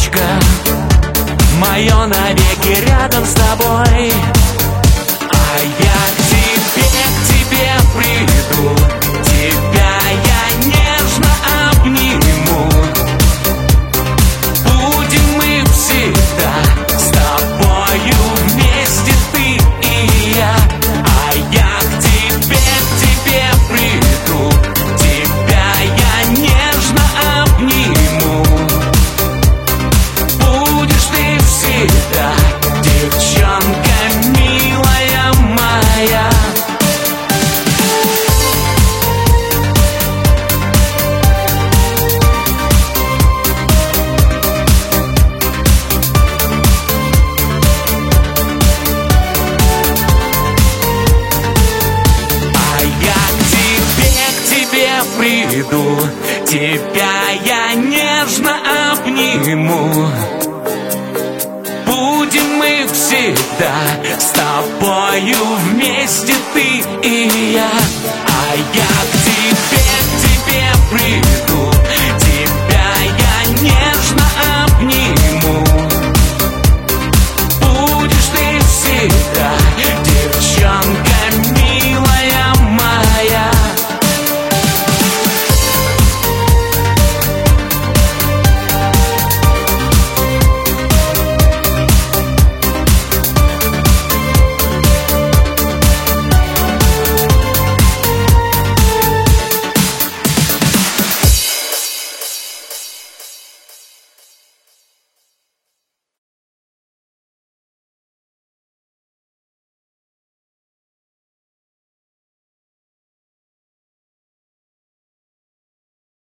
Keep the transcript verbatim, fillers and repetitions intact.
облачко мое навеки рядом с тобой. А я к тебе, к тебе приду, тебя я нежно обниму. Будем мы всегда с тобою вместе, ты и я. А я к тебе, к тебе приду, тебя я нежно обниму. Будешь ты всегда, девчонка милая моя. Приду, тебя я нежно обниму. Будем мы всегда с тобою вместе, ты и я. А я к тебе, к тебе приду,